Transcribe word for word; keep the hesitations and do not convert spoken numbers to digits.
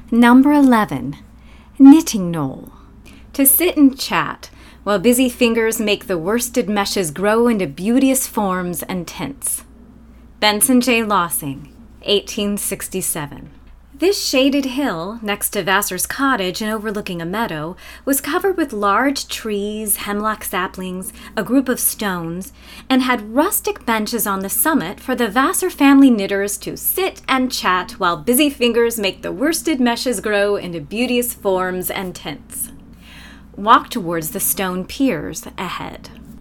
Number eleven. Knitting Knoll. To sit and chat while busy fingers make the worsted meshes grow into beauteous forms and tints. Benson J. Lossing, eighteen sixty-seven. This shaded hill, next to Vassar's cottage and overlooking a meadow, was covered with large trees, hemlock saplings, a group of stones, and had rustic benches on the summit for the Vassar family knitters to sit and chat while busy fingers make the worsted meshes grow into beauteous forms and tints. Walk towards the stone piers ahead.